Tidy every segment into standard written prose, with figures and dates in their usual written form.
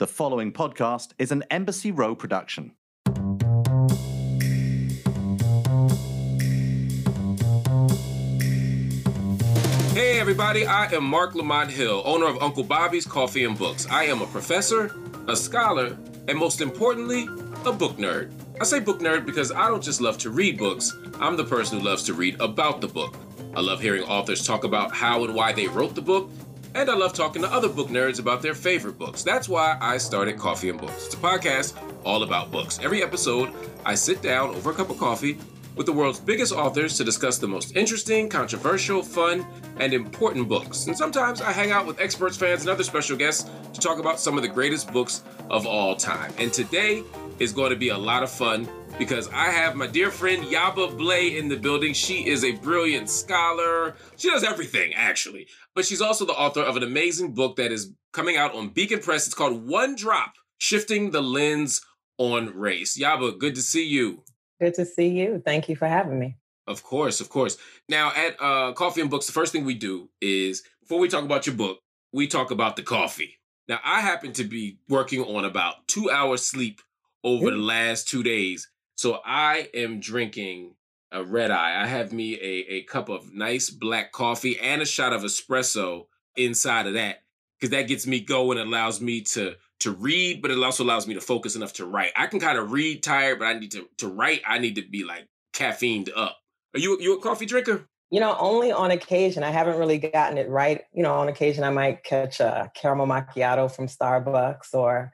The following podcast is an Embassy Row production. Hey everybody, I am Mark Lamont Hill, owner of Uncle Bobby's Coffee and Books. I am a professor, a scholar, and most importantly, a book nerd. I say book nerd because I don't just love to read books, I'm the person who loves to read about the book. I love hearing authors talk about how and why they wrote the book, and I love talking to other book nerds about their favorite books. That's why I started Coffee and Books. It's a podcast all about books. Every episode, I sit down over a cup of coffee with the world's biggest authors to discuss the most interesting, controversial, fun, and important books. And sometimes I hang out with experts, fans, and other special guests to talk about some of the greatest books of all time. And today is going to be a lot of fun because I have my dear friend Yaba Blay in the building. She is a brilliant scholar. She does everything, actually. But she's also the author of an amazing book that is coming out on Beacon Press. It's called One Drop, Shifting the Lens on Race. Yaba, good to see you. Good to see you. Thank you for having me. Of course, of course. Now, at Coffee and Books, the first thing we do is, before we talk about your book, we talk about the coffee. Now, I happen to be working on about 2 hours sleep over the last 2 days. So I am drinking a red eye. I have me a cup of nice black coffee and a shot of espresso inside of that, because that gets me going and allows me to read, but it also allows me to focus enough to write. I can kind of read tired, but I need to write. I need to be like caffeined up. Are you a coffee drinker? You know, only on occasion. I haven't really gotten it right. You know, on occasion I might catch a caramel macchiato from Starbucks or...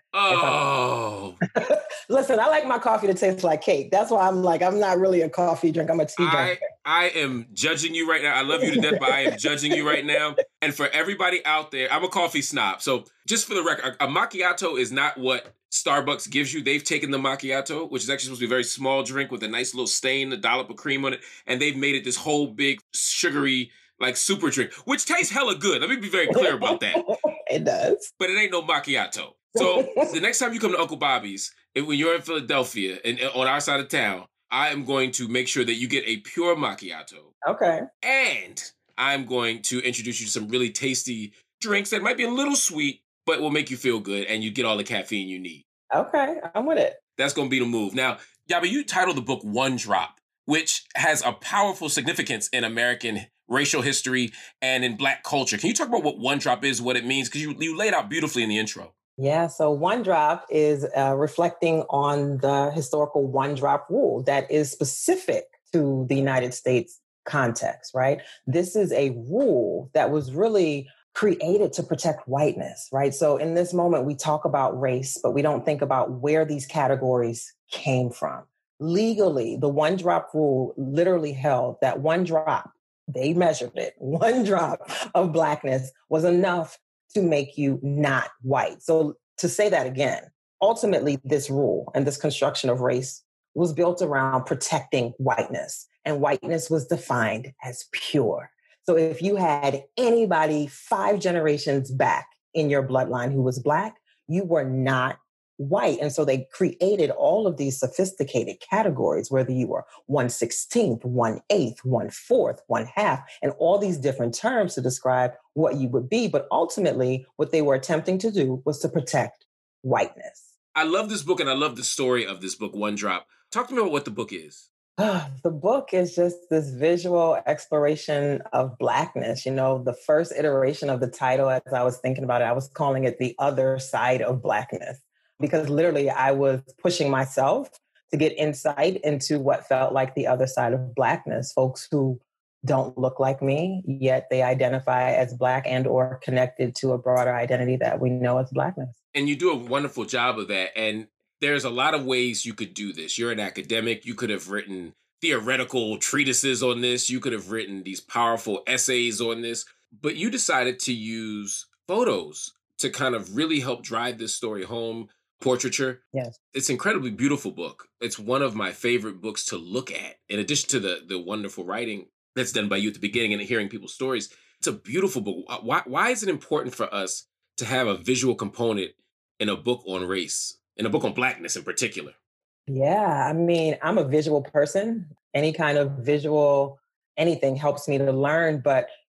Oh. Listen, I like my coffee to taste like cake. That's why I'm not really a coffee drinker. I'm a tea drinker. I am judging you right now. I love you to death, but I am judging you right now. And for everybody out there, I'm a coffee snob. So just for the record, a macchiato is not what Starbucks gives you. They've taken the macchiato, which is actually supposed to be a very small drink with a nice little stain, a dollop of cream on it, and they've made it this whole big sugary, like super drink, which tastes hella good. Let me be very clear about that. It does. But it ain't no macchiato. So the next time you come to Uncle Bobby's, when you're in Philadelphia and on our side of town, I am going to make sure that you get a pure macchiato. Okay. And I'm going to introduce you to some really tasty drinks that might be a little sweet, but will make you feel good, and you get all the caffeine you need. Okay, I'm with it. That's going to be the move. Now, Yaba, you titled the book One Drop, which has a powerful significance in American racial history and in Black culture. Can you talk about what One Drop is, what it means? Because you laid out beautifully in the intro. Yeah, so One Drop is reflecting on the historical one drop rule that is specific to the United States context, right? This is a rule that was really created to protect whiteness, right? So in this moment, we talk about race, but we don't think about where these categories came from. Legally, the one drop rule literally held that one drop, they measured it, one drop of Blackness was enough to make you not white. So to say that again, ultimately this rule and this construction of race was built around protecting whiteness, and whiteness was defined as pure. So if you had anybody 5 generations back in your bloodline who was Black, you were not white. And so they created all of these sophisticated categories, whether you were 1/16th, 1/8th, 1/4th, 1/2, and all these different terms to describe what you would be. But ultimately, what they were attempting to do was to protect whiteness. I love this book, and I love the story of this book, One Drop. Talk to me about what the book is. The book is just this visual exploration of Blackness. You know, the first iteration of the title, as I was thinking about it, I was calling it The Other Side of Blackness, because literally I was pushing myself to get insight into what felt like the other side of Blackness, folks who don't look like me, yet they identify as Black and or connected to a broader identity that we know as Blackness. And you do a wonderful job of that. And there's a lot of ways you could do this. You're an academic. You could have written theoretical treatises on this. You could have written these powerful essays on this. But you decided to use photos to kind of really help drive this story home. Portraiture. Yes. It's an incredibly beautiful book. It's one of my favorite books to look at. In addition to the wonderful writing that's done by you at the beginning and hearing people's stories, it's a beautiful book. Why is it important for us to have a visual component in a book on race, in a book on Blackness in particular? Yeah, I mean, I'm a visual person. Any kind of visual anything helps me to learn. But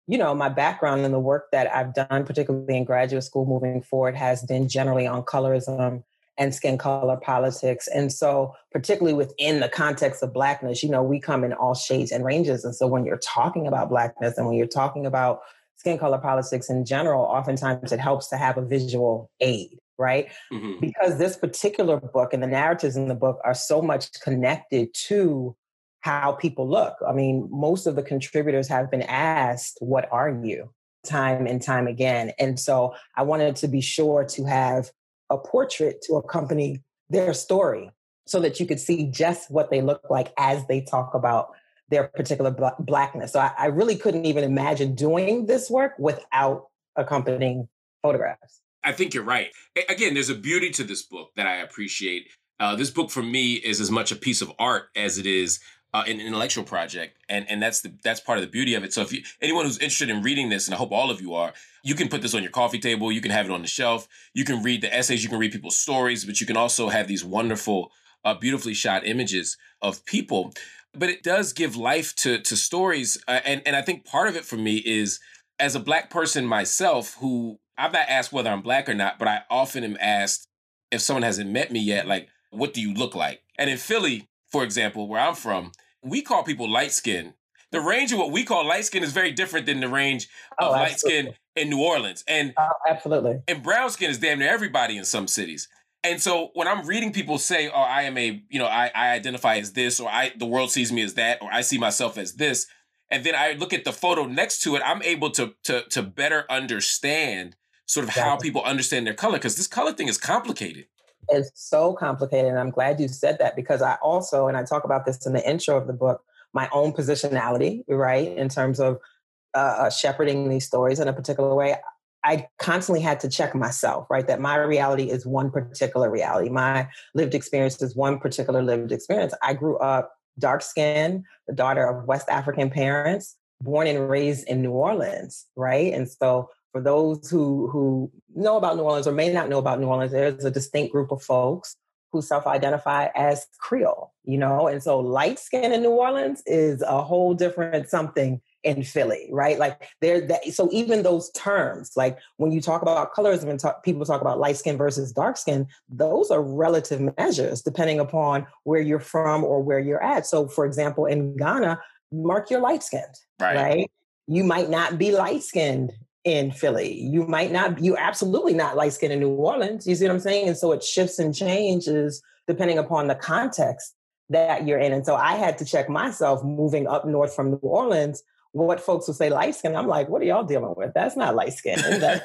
my background and the work that I've done, particularly in graduate school moving forward, has been generally on colorism and skin color politics. And so particularly within the context of Blackness, we come in all shades and ranges. And so when you're talking about Blackness and when you're talking about skin color politics in general, oftentimes it helps to have a visual aid, right? Mm-hmm. Because this particular book and the narratives in the book are so much connected to how people look. I mean, most of the contributors have been asked, what are you? Time and time again. And so I wanted to be sure to have a portrait to accompany their story so that you could see just what they look like as they talk about their particular Blackness. So I really couldn't even imagine doing this work without accompanying photographs. I think you're right. Again, there's a beauty to this book that I appreciate. This book for me is as much a piece of art as it is an intellectual project. And that's part of the beauty of it. So if anyone who's interested in reading this, and I hope all of you are, you can put this on your coffee table. You can have it on the shelf. You can read the essays. You can read people's stories, but you can also have these wonderful, beautifully shot images of people. But it does give life to stories. And I think part of it for me is, as a Black person myself, who I'm not asked whether I'm Black or not, but I often am asked, if someone hasn't met me yet, like, what do you look like? And in Philly, for example, where I'm from, we call people light skin. The range of what we call light skin is very different than the range of light skin in New Orleans. And absolutely. And brown skin is damn near everybody in some cities. And so when I'm reading people say, oh, I am I identify as this, or the world sees me as that, or I see myself as this, and then I look at the photo next to it, I'm able to better understand sort of how people understand their color, because this color thing is complicated. It's so complicated. And I'm glad you said that, because I also, and I talk about this in the intro of the book, my own positionality, right, in terms of shepherding these stories in a particular way. I constantly had to check myself, right, that my reality is one particular reality. My lived experience is one particular lived experience. I grew up dark-skinned, the daughter of West African parents, born and raised in New Orleans, right? And so for those who know about New Orleans or may not know about New Orleans, there's a distinct group of folks who self-identify as Creole, and so light skin in New Orleans is a whole different something in Philly, right? Like so even those terms, like when you talk about colorism and people talk about light skin versus dark skin, those are relative measures depending upon where you're from or where you're at. So for example, in Ghana, Mark, you're light skinned, right? You might not be light skinned in Philly. You're absolutely not light skinned in New Orleans. You see what I'm saying? And so it shifts and changes depending upon the context that you're in. And so I had to check myself moving up north from New Orleans, what folks would say light skin. I'm like, what are y'all dealing with? That's not light skin.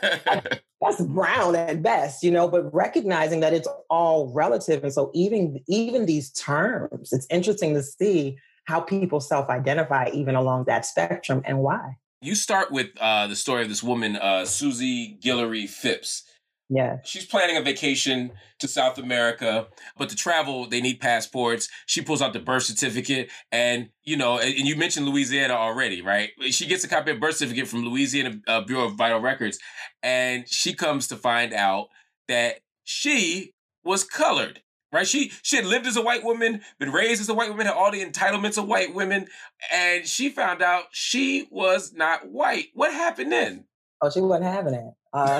That's brown at best, but recognizing that it's all relative. And so even these terms, it's interesting to see how people self-identify even along that spectrum and why. You start with the story of this woman, Susie Guillory Phipps. Yeah. She's planning a vacation to South America, but to travel, they need passports. She pulls out the birth certificate and you mentioned Louisiana already, right? She gets a copy of birth certificate from Louisiana Bureau of Vital Records, and she comes to find out that she was colored. Right? She had lived as a white woman, been raised as a white woman, had all the entitlements of white women, and she found out she was not white. What happened then? Oh, she wasn't having it.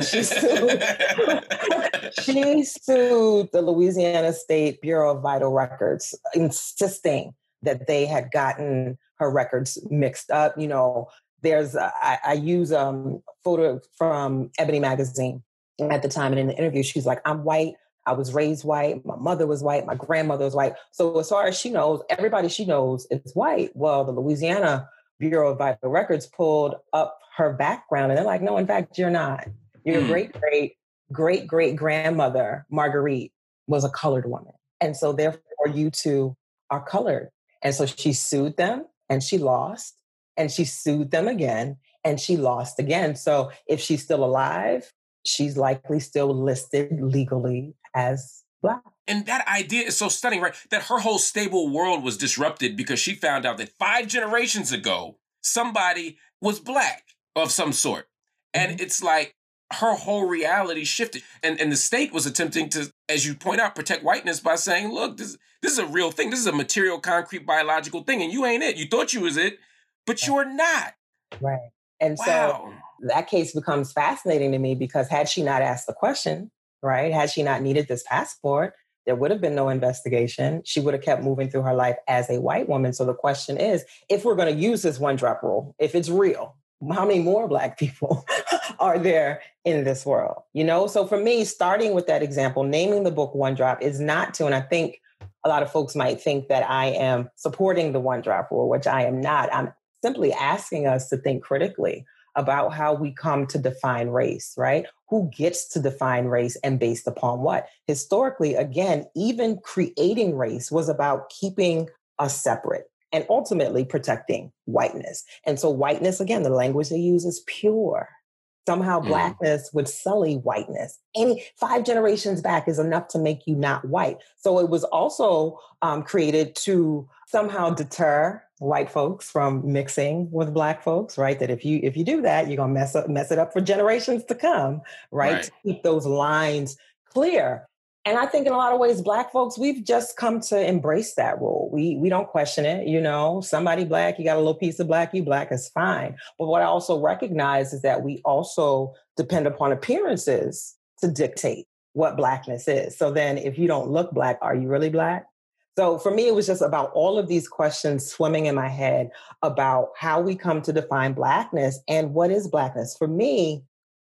She sued the Louisiana State Bureau of Vital Records, insisting that they had gotten her records mixed up. I use a photo from Ebony magazine at the time, and in the interview, she's like, I'm white. I was raised white. My mother was white. My grandmother was white. So as far as she knows, everybody she knows is white. Well, the Louisiana Bureau of Vital Records pulled up her background, and they're like, no, in fact, you're not. Your great grandmother, Marguerite, was a colored woman. And so therefore you two are colored. And so she sued them and she lost, and she sued them again and she lost again. So if she's still alive, she's likely still listed legally as Black. And that idea is so stunning, right? That her whole stable world was disrupted because she found out that 5 generations ago, somebody was Black of some sort. And it's like her whole reality shifted. And the state was attempting to, as you point out, protect whiteness by saying, look, this is a real thing. This is a material, concrete, biological thing. And you ain't it. You thought you was it, but you're not. Right. And Wow. so that case becomes fascinating to me because had she not asked the question, right? Had she not needed this passport, there would have been no investigation. She would have kept moving through her life as a white woman. So the question is, if we're going to use this one drop rule, if it's real, how many more Black people are there in this world? You know, so for me, starting with that example, naming the book One Drop is not to, and I think a lot of folks might think that I am supporting the one drop rule, which I am not. I'm simply asking us to think critically about how we come to define race, right? Who gets to define race and based upon what? Historically, again, even creating race was about keeping us separate and ultimately protecting whiteness. And so whiteness, again, the language they use is pure. Somehow Blackness would sully whiteness. Any 5 generations back is enough to make you not white. So it was also created to somehow deter white folks from mixing with Black folks, right? That if you do that, you're gonna mess it up for generations to come, right? To keep those lines clear. And I think in a lot of ways, Black folks, we've just come to embrace that rule. We don't question it. You know, somebody Black, you got a little piece of Black, you Black, is fine. But what I also recognize is that we also depend upon appearances to dictate what Blackness is. So then if you don't look Black, are you really Black? So for me, it was just about all of these questions swimming in my head about how we come to define Blackness and what is Blackness. For me,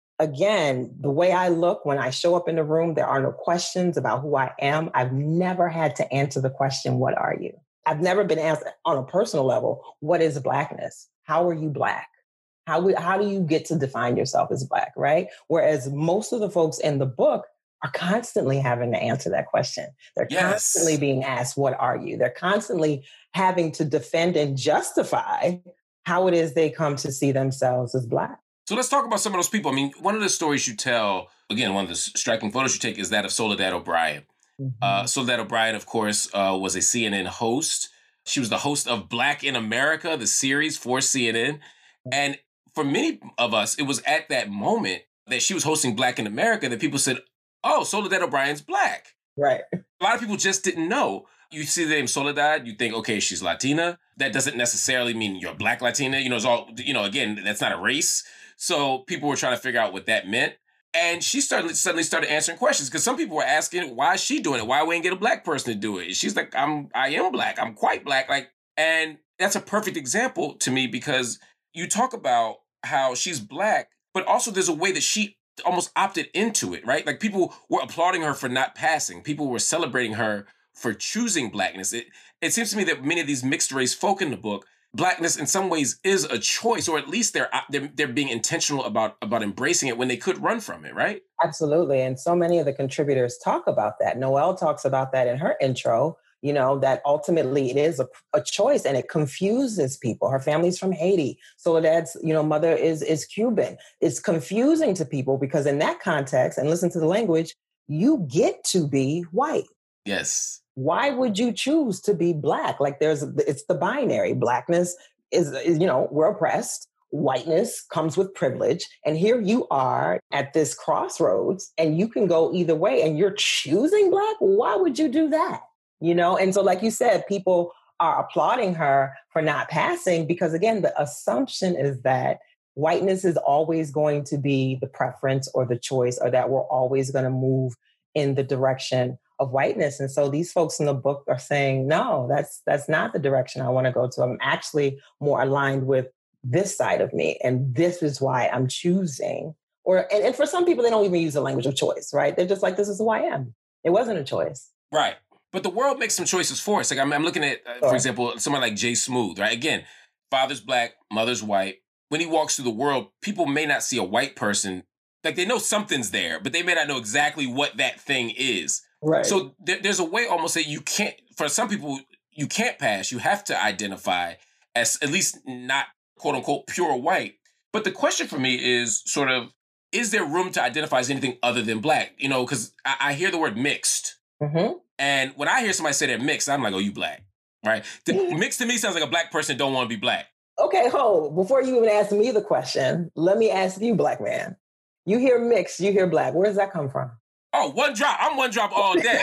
again, the way I look when I show up in the room, there are no questions about who I am. I've never had to answer the question, what are you? I've never been asked on a personal level, what is Blackness? How are you Black? How do you get to define yourself as Black, right? Whereas most of the folks in the book are constantly having to answer that question. They're constantly being asked, what are you? They're constantly having to defend and justify how it is they come to see themselves as Black. So let's talk about some of those people. I mean, one of the stories you tell, again, one of the striking photos you take is that of Soledad O'Brien. Soledad O'Brien, of course, was a CNN host. She was the host of Black in America, the series for CNN. And for many of us, it was at that moment that she was hosting Black in America that people said, oh, Soledad O'Brien's Black. Right. A lot of people just didn't know. You see the name Soledad, you think, okay, she's Latina. That doesn't necessarily mean you're Black Latina. You know, it's all, you know, again, that's not a race. So people were trying to figure out what that meant. And she suddenly started answering questions because some people were asking, why is she doing it? Why we ain't get a Black person to do it? She's like, I am Black. I'm quite Black. Like, and that's a perfect example to me because you talk about how she's Black, but also there's a way that she almost opted into it, right? Like people were applauding her for not passing. People were celebrating her for choosing Blackness. It seems to me that many of these mixed race folk in the book, Blackness in some ways is a choice, or at least they're being intentional about embracing it when they could run from it, right? Absolutely. And so many of the contributors talk about that. Noelle talks about that in her intro, you know, that ultimately it is a choice and it confuses people. Her family's from Haiti. Soledad's, you know, mother is Cuban. It's confusing to people because in that context, and listen to the language, you get to be white. Yes. Why would you choose to be Black? Like it's the binary. Blackness is, you know, we're oppressed. Whiteness comes with privilege. And here you are at this crossroads and you can go either way and you're choosing Black. Why would you do that? You know? And so, like you said, people are applauding her for not passing because, again, the assumption is that whiteness is always going to be the preference or the choice, or that we're always going to move in the direction of whiteness. And so these folks in the book are saying, no, that's not the direction I want to go to. I'm actually more aligned with this side of me. And this is why I'm choosing. And for some people, they don't even use the language of choice, right? They're just like, this is who I am. It wasn't a choice. Right. But the world makes some choices for us. Like I'm looking at, for example, someone like Jay Smooth, right? Again, father's Black, mother's white. When he walks through the world, people may not see a white person. Like they know something's there, but they may not know exactly what that thing is. Right. So there's a way almost that you can't, for some people, you can't pass. You have to identify as at least not quote unquote pure white. But the question for me is sort of, is there room to identify as anything other than Black? You know, because I hear the word mixed. Mm-hmm. And when I hear somebody say they're mixed, I'm like, oh, you Black, right? Mixed to me sounds like a Black person don't want to be Black. Okay, hold. Before you even ask me the question, let me ask you, Black man. You hear mixed, you hear Black. Where does that come from? Oh, one drop. I'm one drop all day.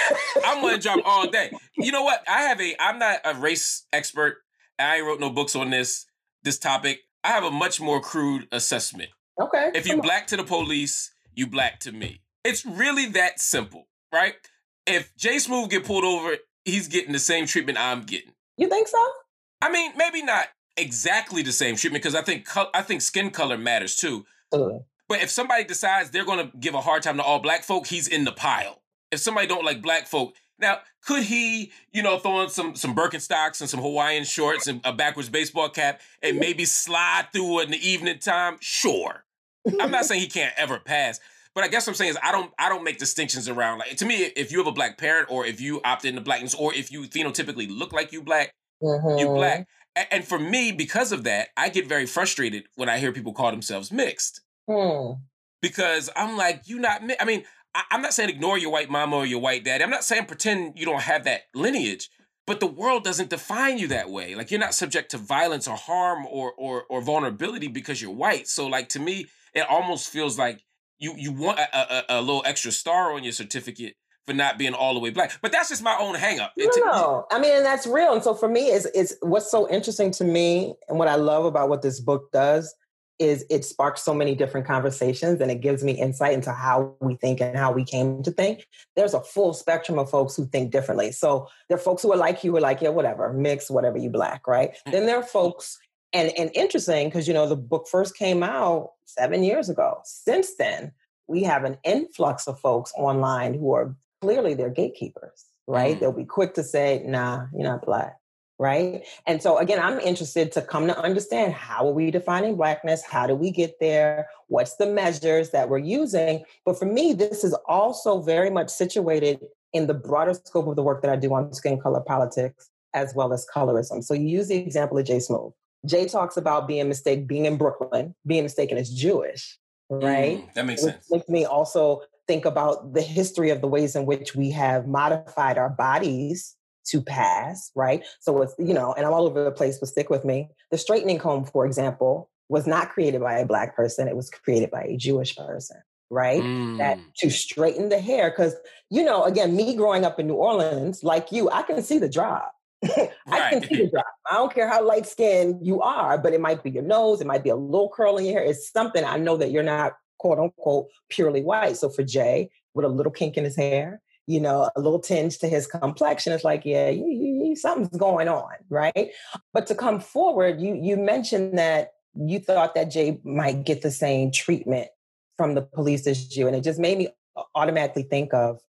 I'm one drop all day. You know what? I'm not a race expert. I ain't wrote no books on this topic. I have a much more crude assessment. Okay. If you black to the police, you black to me. It's really that simple, right? If Jay Smooth get pulled over, he's getting the same treatment I'm getting. You think so? I mean, maybe not exactly the same treatment, because I think skin color matters too. But if somebody decides they're going to give a hard time to all black folk, he's in the pile. If somebody don't like black folk, now, could he, throw on some Birkenstocks and some Hawaiian shorts and a backwards baseball cap and maybe slide through in the evening time? Sure. I'm not saying he can't ever pass, but I guess what I'm saying is I don't make distinctions around, like, to me, if you have a black parent or if you opt into blackness or if you phenotypically look like you black, you black. And for me, because of that, I get very frustrated when I hear people call themselves mixed. Because I'm like, I'm not saying ignore your white mama or your white daddy. I'm not saying pretend you don't have that lineage, but the world doesn't define you that way. Like, you're not subject to violence or harm or vulnerability because you're white. So, like, to me, it almost feels like you want a little extra star on your certificate for not being all the way black. But that's just my own hang up. No, I mean, and that's real. And so for me, it's what's so interesting to me and what I love about what this book does is it sparks so many different conversations and it gives me insight into how we think and how we came to think. There's a full spectrum of folks who think differently. So there are folks who are like you, who are like, yeah, whatever, mix, whatever, you black, right? Then there are folks, and interesting, because, the book first came out 7 years ago. Since then, we have an influx of folks online who are clearly they're gatekeepers, right? They'll be quick to say, nah, you're not black. Right. And so, again, I'm interested to come to understand, how are we defining blackness? How do we get there? What's the measures that we're using? But for me, this is also very much situated in the broader scope of the work that I do on skin color politics, as well as colorism. So you use the example of Jay Smooth. Jay talks about being in Brooklyn, being mistaken as Jewish, right? That makes sense. Which makes me also think about the history of the ways in which we have modified our bodies to pass, right? So it's, and I'm all over the place, but stick with me. The straightening comb, for example, was not created by a black person. It was created by a Jewish person, right? That to straighten the hair. Because, again, me growing up in New Orleans, like you, I can see the drop. I can see the drop. I don't care how light skinned you are, but it might be your nose. It might be a little curl in your hair. It's something. I know that you're not, quote unquote, purely white. So for Jay, with a little kink in his hair, a little tinge to his complexion, it's like, yeah, something's going on, right? But to come forward, you mentioned that you thought that Jay might get the same treatment from the police as you, and it just made me automatically think of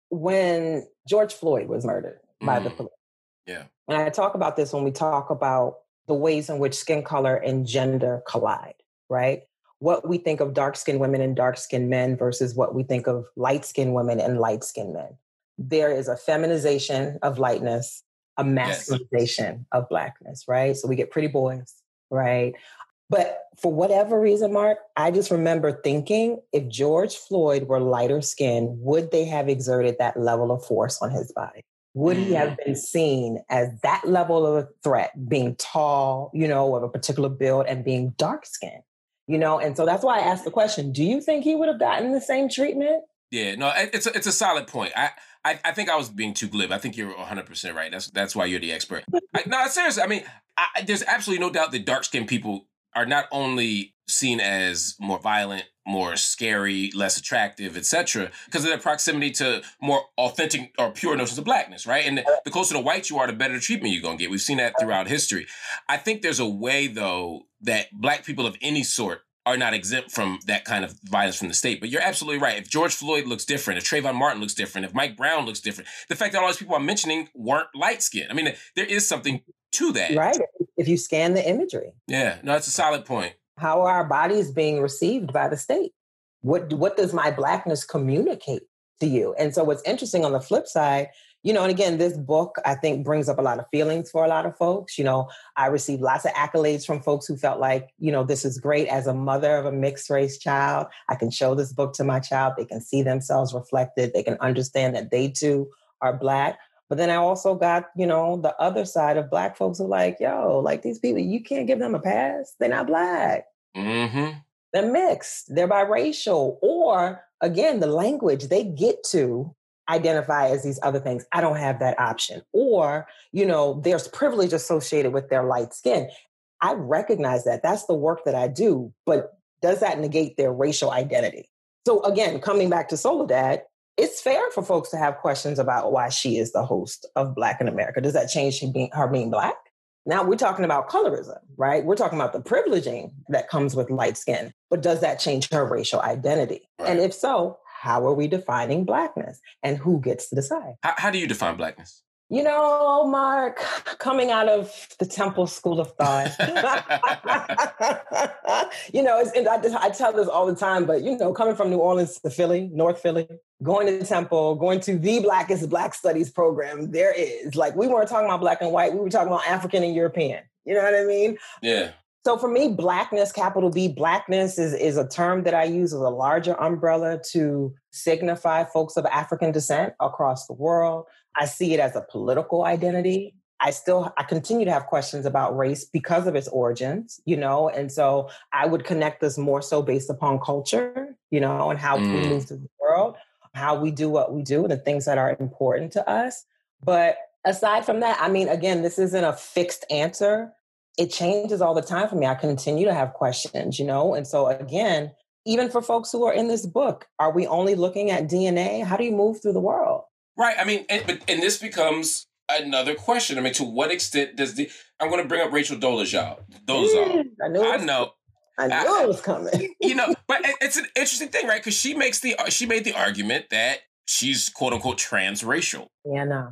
when George Floyd was murdered by the police. Yeah. And I talk about this when we talk about the ways in which skin color and gender collide, right? What we think of dark-skinned women and dark-skinned men versus what we think of light-skinned women and light-skinned men. There is a feminization of lightness, a masculinization of blackness, right? So we get pretty boys, right? But for whatever reason, Mark, I just remember thinking, if George Floyd were lighter skinned, would they have exerted that level of force on his body? Would he have been seen as that level of a threat, being tall, of a particular build and being dark-skinned? And so that's why I asked the question, do you think he would have gotten the same treatment? Yeah, no, it's a solid point. I think I was being too glib. I think you're 100% right. That's why you're the expert. No, seriously, I mean, there's absolutely no doubt that dark-skinned people are not only seen as more violent, more scary, less attractive, etc., because of their proximity to more authentic or pure notions of blackness, right? And the closer to white you are, the better the treatment you're going to get. We've seen that throughout history. I think there's a way, though, that black people of any sort are not exempt from that kind of violence from the state. But you're absolutely right. If George Floyd looks different, if Trayvon Martin looks different, if Mike Brown looks different, the fact that all those people I'm mentioning weren't light-skinned. I mean, there is something to that. Right. If you scan the imagery. Yeah, no, that's a solid point. How are our bodies being received by the state? What does my blackness communicate to you? And so what's interesting on the flip side, and again, this book, I think, brings up a lot of feelings for a lot of folks. I received lots of accolades from folks who felt like, this is great. As a mother of a mixed race child, I can show this book to my child. They can see themselves reflected. They can understand that they too are Black. But then I also got, the other side of Black folks who are like, these people, you can't give them a pass. They're not Black. Mm-hmm. They're mixed. They're biracial. Or again, the language, they get to identify as these other things. I don't have that option. Or, there's privilege associated with their light skin. I recognize that. That's the work that I do. But does that negate their racial identity? So again, coming back to Soledad, it's fair for folks to have questions about why she is the host of Black in America. Does that change her being Black? Now we're talking about colorism, right? We're talking about the privileging that comes with light skin, but does that change her racial identity? Right. And if so, how are we defining Blackness and who gets to decide? How do you define Blackness? You know, Mark, coming out of the Temple School of Thought, you know, I tell this all the time, but, you know, coming from New Orleans to Philly, North Philly, going to the Temple, going to the Blackest Black Studies program there is. Like, we weren't talking about Black and white. We were talking about African and European. You know what I mean? Yeah. So for me, Blackness, capital B, Blackness is a term that I use as a larger umbrella to signify folks of African descent across the world. I see it as a political identity. I continue to have questions about race because of its origins, you know, and so I would connect this more so based upon culture, you know, and how we move through the world, how we do what we do, and the things that are important to us. But aside from that, I mean, again, this isn't a fixed answer. It changes all the time for me. I continue to have questions, you know, and so again, even for folks who are in this book, are we only looking at DNA? How do you move through the world? Right. I mean, and this becomes another question. I mean, to what extent does I'm going to bring up Rachel Dolezal. I knew it was coming. You know, but it's an interesting thing, right? Because she made the argument that she's quote unquote transracial. Yeah, no.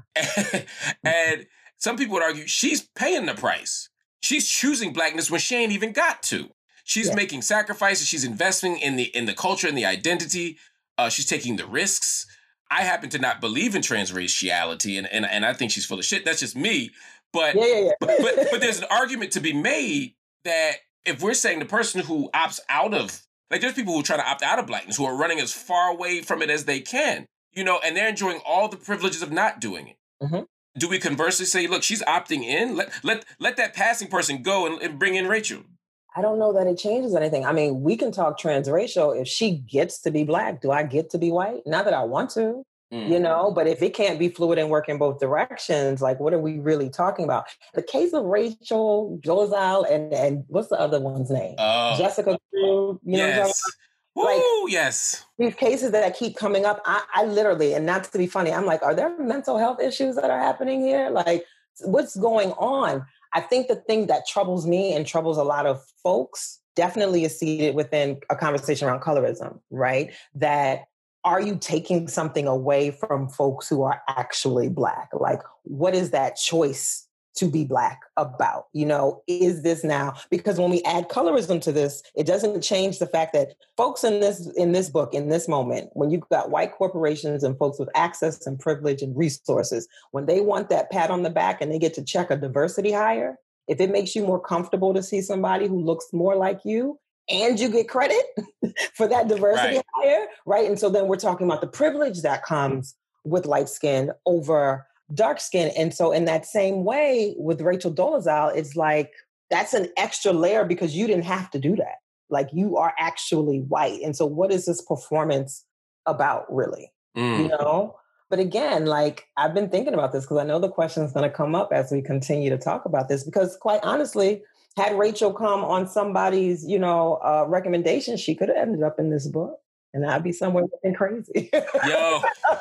And some people would argue she's paying the price. She's choosing Blackness when she ain't even got to. She's making sacrifices. She's investing in the culture and the identity. She's taking the risks. I happen to not believe in transraciality, and I think she's full of shit. That's just me. But but there's an argument to be made that if we're saying the person who opts out of, like, there's people who try to opt out of Blackness, who are running as far away from it as they can, you know, and they're enjoying all the privileges of not doing it. Mm-hmm. Do we conversely say, look, she's opting in? Let that passing person go and bring in Rachel? I don't know that it changes anything. I mean, we can talk transracial. If she gets to be Black, do I get to be white? Not that I want to, you know, but if it can't be fluid and work in both directions, like, what are we really talking about? The case of Rachel Dolezal and what's the other one's name? Jessica Drew, you know what I'm talking about? Woo, yes. These cases that keep coming up, I literally, and not to be funny, I'm like, are there mental health issues that are happening here? Like, what's going on? I think the thing that troubles me and troubles a lot of folks definitely is seated within a conversation around colorism, right? That are you taking something away from folks who are actually Black? Like, what is that choice to be Black about? You know, is this now? Because when we add colorism to this, it doesn't change the fact that folks in this book, in this moment, when you've got white corporations and folks with access and privilege and resources, when they want that pat on the back and they get to check a diversity hire, if it makes you more comfortable to see somebody who looks more like you, and you get credit for that diversity hire, right? And so then we're talking about the privilege that comes with light skin over dark skin. And so in that same way with Rachel Dolezal, it's like, that's an extra layer because you didn't have to do that. Like, you are actually white. And so what is this performance about, really? You know? But again, like, I've been thinking about this because I know the question is going to come up as we continue to talk about this, because quite honestly, had Rachel come on somebody's, you know, recommendation, she could have ended up in this book. And I'd be somewhere looking crazy. Yo.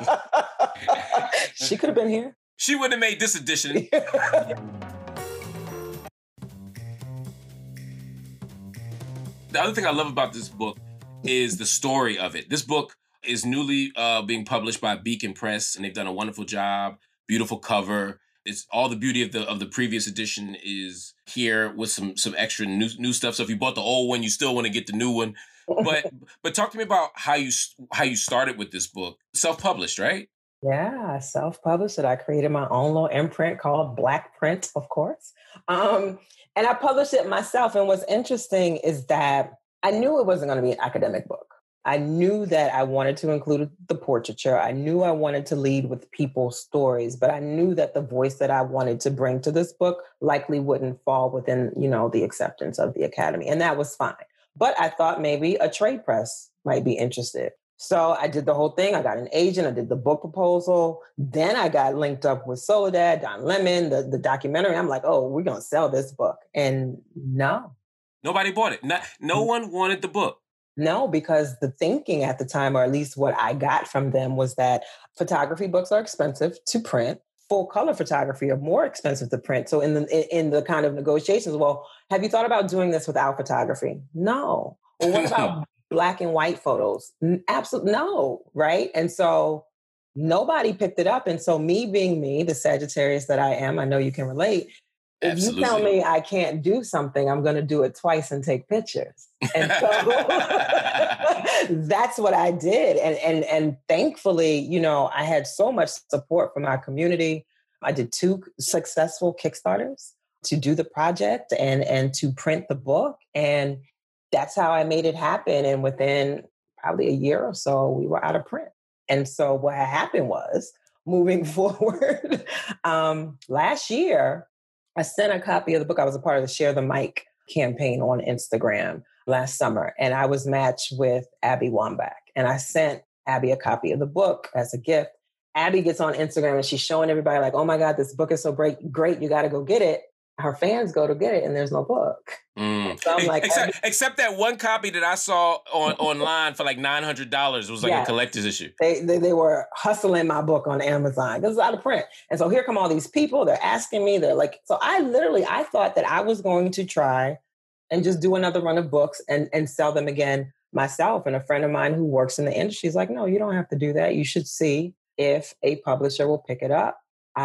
She could have been here. She would have made this edition. The other thing I love about this book is the story of it. This book is newly being published by Beacon Press, and they've done a wonderful job. Beautiful cover. It's all the beauty of the previous edition is here with some extra new stuff. So if you bought the old one, you still want to get the new one. But talk to me about how you started with this book. Self-published, right? Yeah, I self-published it. I created my own little imprint called Black Print, of course. And I published it myself. And what's interesting is that I knew it wasn't going to be an academic book. I knew that I wanted to include the portraiture. I knew I wanted to lead with people's stories, but I knew that the voice that I wanted to bring to this book likely wouldn't fall within, you know, the acceptance of the Academy. And that was fine. But I thought maybe a trade press might be interested. So I did the whole thing. I got an agent. I did the book proposal. Then I got linked up with Soledad, Don Lemon, the documentary. I'm like, oh, we're going to sell this book. And no. Nobody bought it. No one wanted the book. No, because the thinking at the time, or at least what I got from them, was that photography books are expensive to print. Full color photography are more expensive to print. So in the kind of negotiations, well, have you thought about doing this without photography? No. Well, what about black and white photos? Absolutely no, right? And so nobody picked it up. And so me being me, the Sagittarius that I am, I know you can relate. Absolutely. If you tell me I can't do something, I'm going to do it twice and take pictures. And so that's what I did. And thankfully, you know, I had so much support from our community. I did 2 successful Kickstarters to do the project and to print the book. And that's how I made it happen. And within probably a year or so, we were out of print. And so what happened was, moving forward, last year, I sent a copy of the book. I was a part of the Share the Mic campaign on Instagram last summer, and I was matched with Abby Wambach. And I sent Abby a copy of the book as a gift. Abby gets on Instagram and she's showing everybody like, oh my God, this book is so great, you got to go get it. Her fans go to get it and there's no book. So I'm like, except that one copy that I saw online for like $900 was like a collector's issue. They were hustling my book on Amazon. This is out of print. And so here come all these people. They're asking me. They're like, so I thought that I was going to try and just do another run of books and sell them again myself. And a friend of mine who works in the industry is like, no, you don't have to do that. You should see if a publisher will pick it up.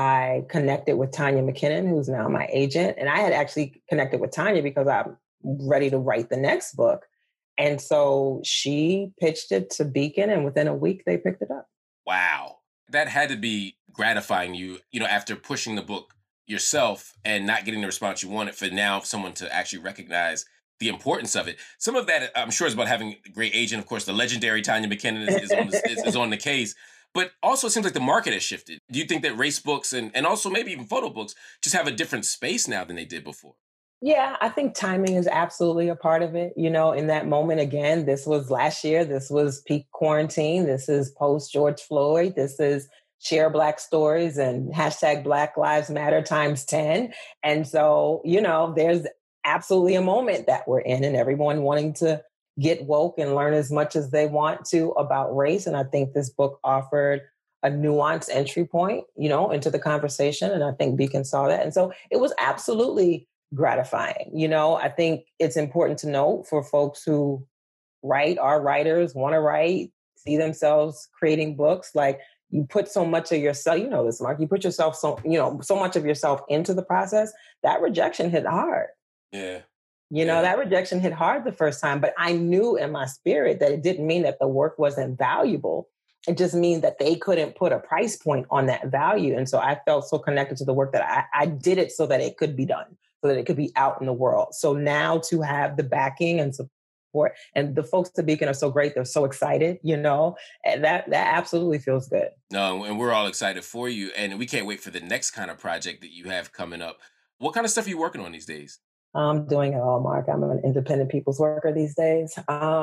I connected with Tanya McKinnon, who's now my agent. And I had actually connected with Tanya because I'm ready to write the next book. And so she pitched it to Beacon, and within a week, they picked it up. Wow. That had to be gratifying you know, after pushing the book yourself and not getting the response you wanted, for now someone to actually recognize the importance of it. Some of that, I'm sure, is about having a great agent. Of course, the legendary Tanya McKinnon is on the case. But also, it seems like the market has shifted. Do you think that race books and also maybe even photo books just have a different space now than they did before? Yeah, I think timing is absolutely a part of it. You know, in that moment, again, this was last year. This was peak quarantine. This is post George Floyd. This is Share Black Stories and hashtag Black Lives Matter times 10. And so, you know, there's absolutely a moment that we're in, and everyone wanting to get woke and learn as much as they want to about race. And I think this book offered a nuanced entry point, you know, into the conversation. And I think Beacon saw that. And so it was absolutely gratifying. You know, I think it's important to note for folks who write, are writers, want to write, see themselves creating books, like, you put so much of yourself, you know this, Mark, you put yourself so much of yourself into the process. That rejection hit hard. Yeah. You know, that rejection hit hard the first time, but I knew in my spirit that it didn't mean that the work wasn't valuable. It just means that they couldn't put a price point on that value. And so I felt so connected to the work that I did it so that it could be done, so that it could be out in the world. So now to have the backing and support, and the folks at Beacon are so great. They're so excited, you know, and that absolutely feels good. No, and we're all excited for you. And we can't wait for the next kind of project that you have coming up. What kind of stuff are you working on these days? I'm doing it all, Mark. I'm an independent people's worker these days.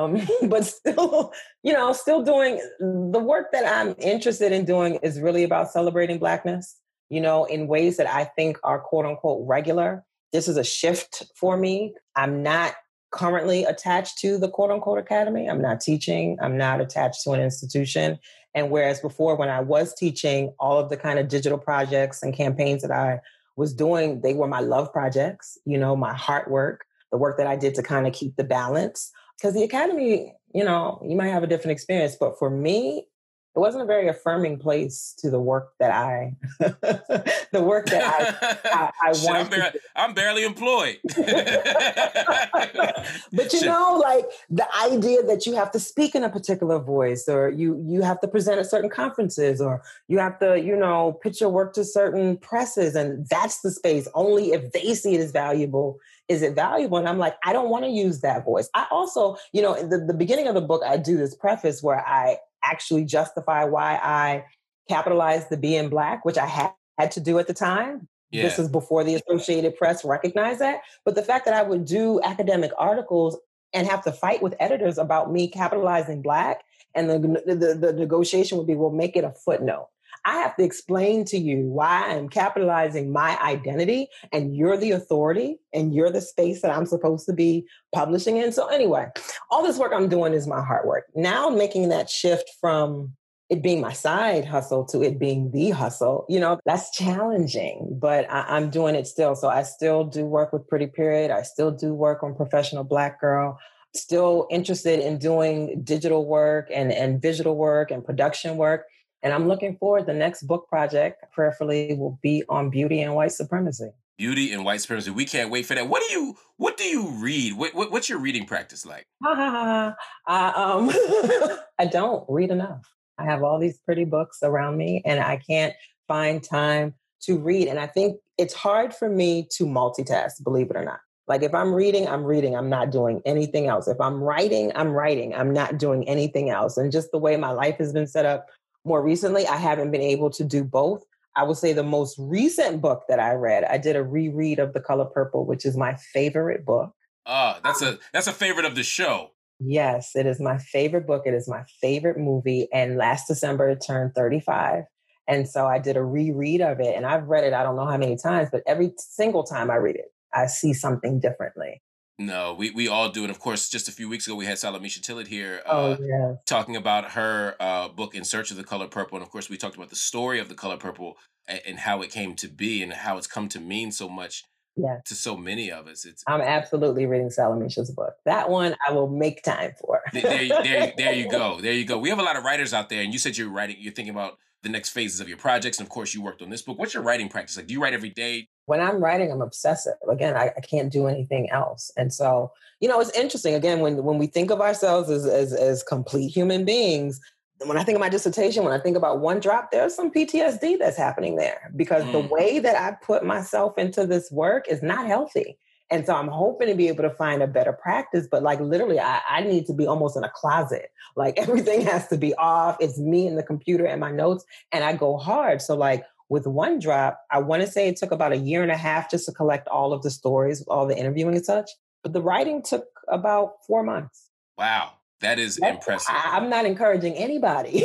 But still, you know, still doing the work that I'm interested in doing is really about celebrating Blackness, you know, in ways that I think are quote unquote regular. This is a shift for me. I'm not currently attached to the quote unquote academy. I'm not teaching. I'm not attached to an institution. And whereas before, when I was teaching, all of the kind of digital projects and campaigns that I was doing, they were my love projects, you know, my heart work, the work that I did to kind of keep the balance. Because the academy, you know, you might have a different experience, but for me, it wasn't a very affirming place to the work that I wanted. I'm barely employed. But you know, like the idea that you have to speak in a particular voice, or you have to present at certain conferences, or you have to, you know, pitch your work to certain presses, and that's the space. Only if they see it as valuable is it valuable. And I'm like, I don't want to use that voice. I also, you know, in the beginning of the book, I do this preface where I actually justify why I capitalized the B in Black, which I had to do at the time. Yeah. This is before the Associated Press recognized that. But the fact that I would do academic articles and have to fight with editors about me capitalizing Black And the negotiation would be, we'll make it a footnote. I have to explain to you why I'm capitalizing my identity, and you're the authority and you're the space that I'm supposed to be publishing in. So anyway, all this work I'm doing is my hard work. Now making that shift from it being my side hustle to it being the hustle, that's challenging, but I'm doing it still. So I still do work with Pretty Period. I still do work on Professional Black Girl. Still interested in doing digital work and visual work and production work. And I'm looking forward. The next book project, prayerfully, will be on beauty and white supremacy. Beauty and white supremacy. We can't wait for that. What do you read? What's your reading practice like? I don't read enough. I have all these pretty books around me, and I can't find time to read. And I think it's hard for me to multitask, believe it or not. Like if I'm reading, I'm reading. I'm not doing anything else. If I'm writing, I'm writing. I'm not doing anything else. And just the way my life has been set up more recently, I haven't been able to do both. I would say the most recent book that I read, I did a reread of The Color Purple, which is my favorite book. That's a favorite of the show. Yes, it is my favorite book. It is my favorite movie. And last December, it turned 35. And so I did a reread of it. And I've read it, I don't know how many times, but every single time I read it, I see something differently. No, we all do. And of course, just a few weeks ago, we had Salamisha Tillett here yes. talking about her book, In Search of the Color Purple. And of course, we talked about the story of The Color Purple and how it came to be and how it's come to mean so much to so many of us. I'm absolutely reading Salamisha's book. That one I will make time for. There you go. There you go. We have a lot of writers out there, and you said you're thinking about the next phases of your projects. And of course, you worked on this book. What's your writing practice like? Do you write every day? When I'm writing, I'm obsessive. Again, I can't do anything else. And so, it's interesting. Again, when we think of ourselves as complete human beings, when I think of my dissertation, when I think about One Drop, there's some PTSD that's happening there because the way that I put myself into this work is not healthy. And so I'm hoping to be able to find a better practice. But like literally, I need to be almost in a closet. Like everything has to be off. It's me and the computer and my notes. And I go hard. So like, with One Drop, I want to say it took about 1.5 years just to collect all of the stories, all the interviewing and such. But the writing took about 4 months. Wow. That's impressive. I'm not encouraging anybody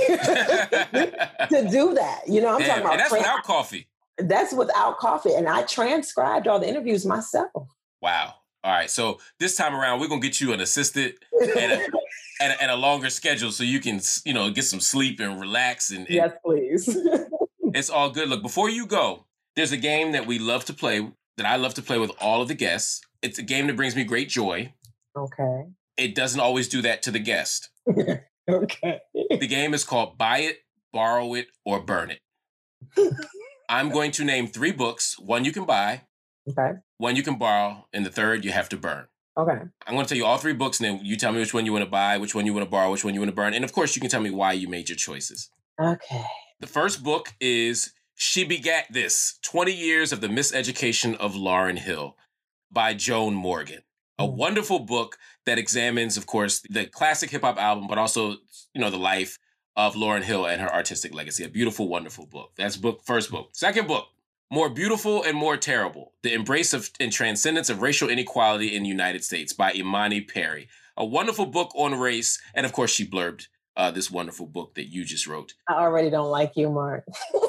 to do that. I'm talking about. And that's without coffee. That's without coffee. And I transcribed all the interviews myself. Wow. All right. So this time around, we're going to get you an assistant and a longer schedule so you can, get some sleep and relax. And yes, please. It's all good. Look, before you go, there's a game that I love to play with all of the guests. It's a game that brings me great joy. Okay. It doesn't always do that to the guest. Okay. The game is called Buy It, Borrow It, or Burn It. I'm going to name 3 books. 1 you can buy. Okay. 1 you can borrow. And the 3rd you have to burn. Okay. I'm going to tell you all 3 books, and then you tell me which one you want to buy, which one you want to borrow, which one you want to burn. And of course, you can tell me why you made your choices. Okay. The first book is She Begat This, 20 Years of the Miseducation of Lauryn Hill by Joan Morgan. A wonderful book that examines, of course, the classic hip-hop album, but also, the life of Lauryn Hill and her artistic legacy. A beautiful, wonderful book. That's first book. Second book, More Beautiful and More Terrible, The Embrace of and Transcendence of Racial Inequality in the United States by Imani Perry. A wonderful book on race. And of course, she blurbed this wonderful book that you just wrote. I already don't like you, Mark.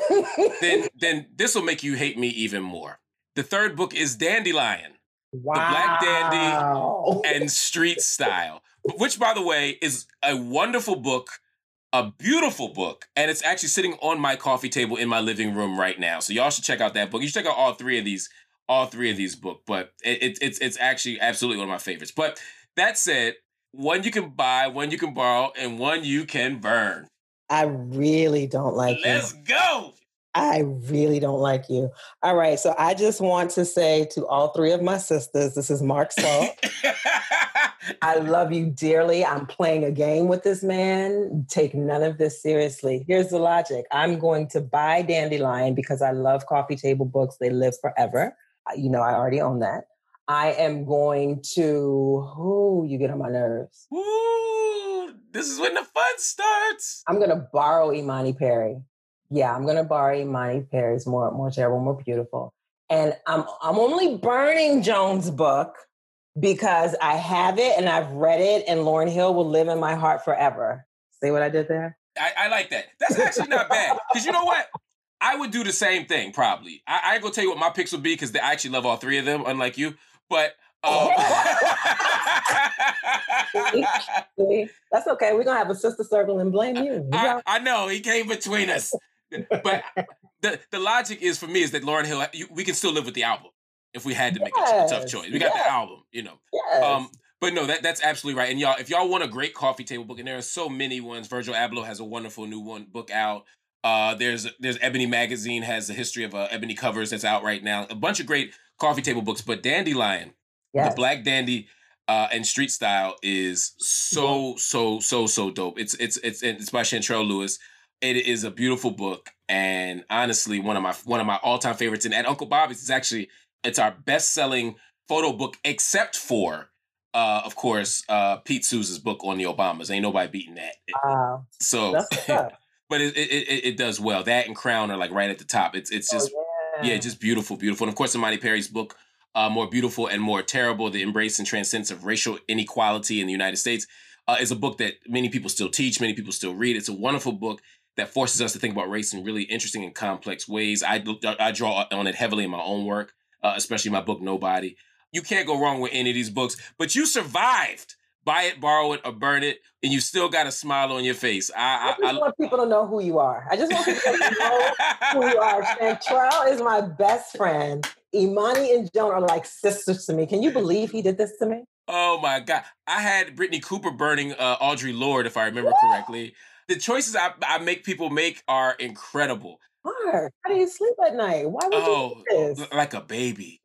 then this will make you hate me even more. The third book is Dandelion. Wow. The Black Dandy and Street Style, which, by the way, is a wonderful book, a beautiful book, and it's actually sitting on my coffee table in my living room right now. So y'all should check out that book. You should check out all three of these books, but it's actually absolutely one of my favorites. But that said, 1 you can buy, 1 you can borrow, and 1 you can burn. I really don't like you. Let's go. I really don't like you. All right. So I just want to say to all 3 of my sisters, this is Mark Salt. I love you dearly. I'm playing a game with this man. Take none of this seriously. Here's the logic. I'm going to buy Dandelion because I love coffee table books. They live forever. I already own that. I am going to, you get on my nerves. Ooh, this is when the fun starts. I'm going to borrow Imani Perry. Yeah, I'm going to borrow Imani Perry's More Terrible, More Beautiful. And I'm only burning Joan's book because I have it and I've read it and Lauryn Hill will live in my heart forever. See what I did there? I like that. That's actually not bad. Because you know what? I would do the same thing, probably. I ain't gonna tell you what my picks would be, because I actually love all three of them, unlike you. But See? That's okay. We're gonna have a sister circle and blame you. I know, he came between us. But the logic is, for me, is that Lauryn Hill, we can still live with the album if we had to make a tough choice. We got the album, you know. Yes. But no, that's absolutely right. And y'all, if y'all want a great coffee table book, and there are so many ones, Virgil Abloh has a wonderful new book out. There's Ebony Magazine has a history of Ebony covers that's out right now. A bunch of great coffee table books, but Dandelion, the Black Dandy and Street Style is so dope. It's by Chantrell Lewis. It is a beautiful book, and honestly, one of my all-time favorites. And at Uncle Bobby's, it's our best-selling photo book, except for of course, Pete Souza's book on the Obamas. Ain't nobody beating that. So, but it does well. That and Crown are like right at the top. It's just just beautiful. And of course, Imani Perry's book, More Beautiful and More Terrible: The Embrace and Transcendence of Racial Inequality in the United States, is a book that many people still teach, many people still read. It's a wonderful book that forces us to think about race in really interesting and complex ways. I draw on it heavily in my own work, especially my book Nobody. You can't go wrong with any of these books, but you survived. Buy it, borrow it, or burn it, and you still got a smile on your face. I just want people to know who you are. I just want people to know who you are. Chantrell is my best friend. Imani and Joan are like sisters to me. Can you believe he did this to me? Oh my God. I had Brittany Cooper burning Audre Lorde, if I remember correctly. The choices I make people make are incredible. Mark, how do you sleep at night? Why would you do this? Like a baby.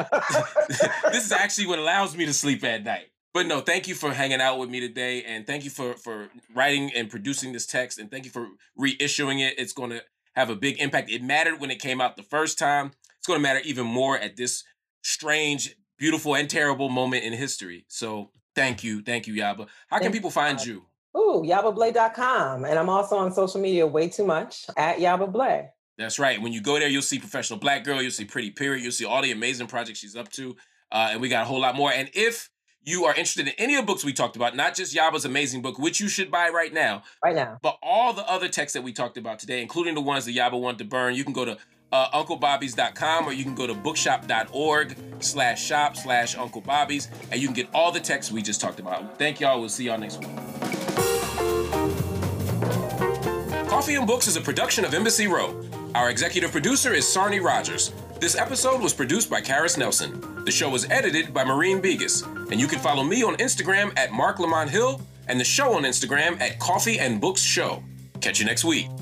This is actually what allows me to sleep at night. But no, thank you for hanging out with me today, and thank you for writing and producing this text, and thank you for reissuing it. It's going to have a big impact. It mattered when it came out the first time. It's going to matter even more at this strange, beautiful, and terrible moment in history. So thank you, Yaba. How can people find you? YabaBlay.com. And I'm also on social media way too much at Yaba Blay. That's right. When you go there, you'll see Professional Black Girl, you'll see Pretty Period, you'll see all the amazing projects she's up to. And we got a whole lot more. And if you are interested in any of the books we talked about, not just Yaba's amazing book, which you should buy right now, but all the other texts that we talked about today, including the ones that Yaba wanted to burn, you can go to UncleBobbies.com, or you can go to bookshop.org/shop/Uncle Bobbies, and you can get all the texts we just talked about. Thank y'all. We'll see y'all next week. Coffee and Books is a production of Embassy Row. Our executive producer is Sarni Rogers. This episode was produced by Karis Nelson. The show was edited by Maureen Begas. And you can follow me on Instagram at Mark Lamont Hill, and the show on Instagram at Coffee and Books Show. Catch you next week.